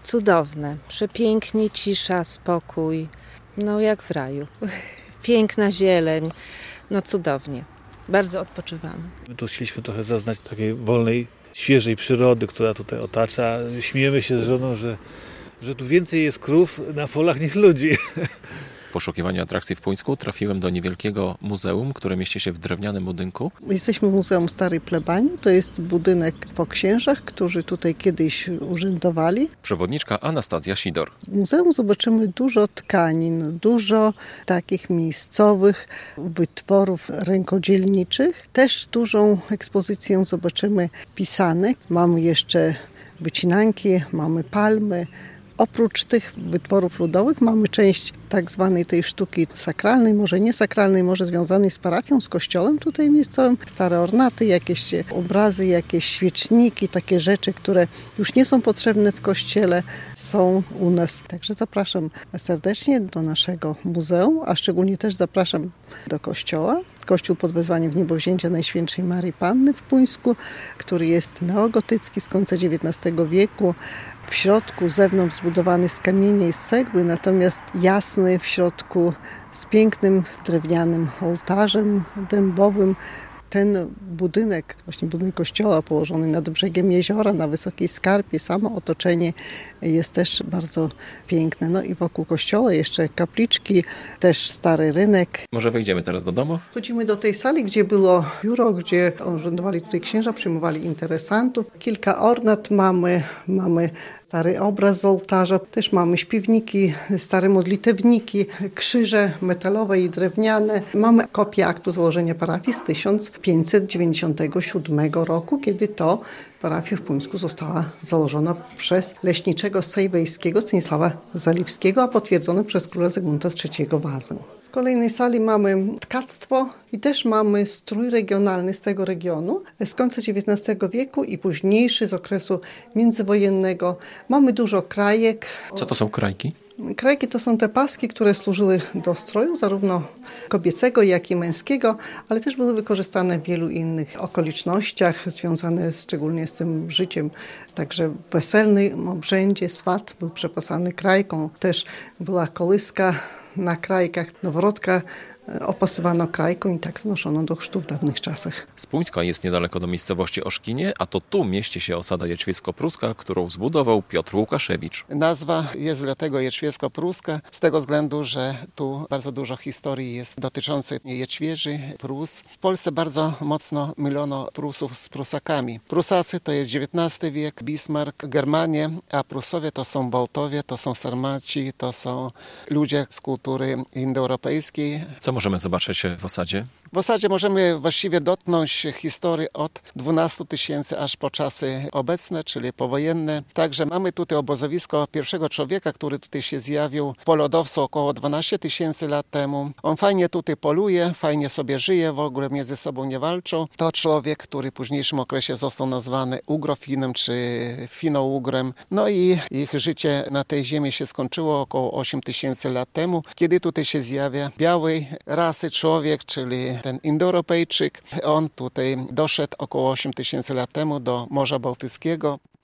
Cudowne, przepięknie, cisza, spokój, no jak w raju. Piękna zieleń, no cudownie. Bardzo odpoczywamy. My tu chcieliśmy trochę zaznać takiej wolnej, świeżej przyrody, która tutaj otacza. Śmiejemy się z żoną, że tu więcej jest krów na polach niż ludzi. W poszukiwaniu atrakcji w Puńsku trafiłem do niewielkiego muzeum, które mieści się w drewnianym budynku. Jesteśmy w Muzeum Starej Plebanii. To jest budynek po księżach, którzy tutaj kiedyś urzędowali. Przewodniczka Anastazja Sidor. W muzeum zobaczymy dużo tkanin, dużo takich miejscowych wytworów rękodzielniczych. Też dużą ekspozycję zobaczymy pisanek. Mamy jeszcze wycinanki, mamy palmy. Oprócz tych wytworów ludowych mamy część tak zwanej tej sztuki sakralnej, może niesakralnej, może związanej z parafią, z kościołem tutaj miejscowym. Stare ornaty, jakieś obrazy, jakieś świeczniki, takie rzeczy, które już nie są potrzebne w kościele, są u nas. Także zapraszam serdecznie do naszego muzeum, a szczególnie też zapraszam do kościoła. Kościół pod wezwaniem Wniebowzięcia Najświętszej Marii Panny w Puńsku, który jest neogotycki z końca XIX wieku. W środku, zewnątrz zbudowany z kamienia i z cegły, natomiast jasny w środku z pięknym drewnianym ołtarzem dębowym. Ten budynek, właśnie budynek kościoła położony nad brzegiem jeziora, na wysokiej skarpie, samo otoczenie jest też bardzo piękne. No i wokół kościoła jeszcze kapliczki, też stary rynek. Może wejdziemy teraz do domu? Chodzimy do tej sali, gdzie było biuro, gdzie urzędowali tutaj księża, przyjmowali interesantów. Kilka ornat mamy stary obraz z ołtarza, też mamy śpiewniki, stare modlitewniki, krzyże metalowe i drewniane. Mamy kopię aktu założenia parafii z 1597 roku, kiedy to parafia w Puńsku została założona przez leśniczego sejwejskiego Stanisława Zaliwskiego, a potwierdzone przez króla Zygmunta III Wazę. W kolejnej sali mamy tkactwo i też mamy strój regionalny z tego regionu z końca XIX wieku i późniejszy z okresu międzywojennego. Mamy dużo krajek. Co to są krajki? Krajki to są te paski, które służyły do stroju, zarówno kobiecego, jak i męskiego, ale też były wykorzystane w wielu innych okolicznościach, związane szczególnie z tym życiem. Także w weselnym obrzędzie swat był przepasany krajką, też była kołyska na krajkach, noworodka opasywano krajką i tak znoszono do chrztu w dawnych czasach. Z Puńska jest niedaleko do miejscowości Oszkinie, a to tu mieści się osada jadźwiecko-pruska, którą zbudował Piotr Łukaszewicz. Nazwa jest dlatego jadźwiecko-pruska z tego względu, że tu bardzo dużo historii jest dotyczących jadźwieży, Prus. W Polsce bardzo mocno mylono Prusów z Prusakami. Prusacy to jest XIX wiek, Bismarck, Germanie, a Prusowie to są Boltowie, to są Sarmaci, to są ludzie z kultury indoeuropejskiej. Co możemy zobaczyć w osadzie? W osadzie możemy właściwie dotknąć historii od 12 tysięcy aż po czasy obecne, czyli powojenne. Także mamy tutaj obozowisko pierwszego człowieka, który tutaj się zjawił po lodowcu około 12 tysięcy lat temu. On fajnie tutaj poluje, fajnie sobie żyje, w ogóle między sobą nie walczą. To człowiek, który w późniejszym okresie został nazwany Ugrofinem czy Finougrem. No i ich życie na tej ziemi się skończyło około 8 tysięcy lat temu, kiedy tutaj się zjawia białej rasy człowiek, czyli ten Indoeuropejczyk. On tutaj doszedł około 8 tysięcy lat temu do Morza Bałtyckiego.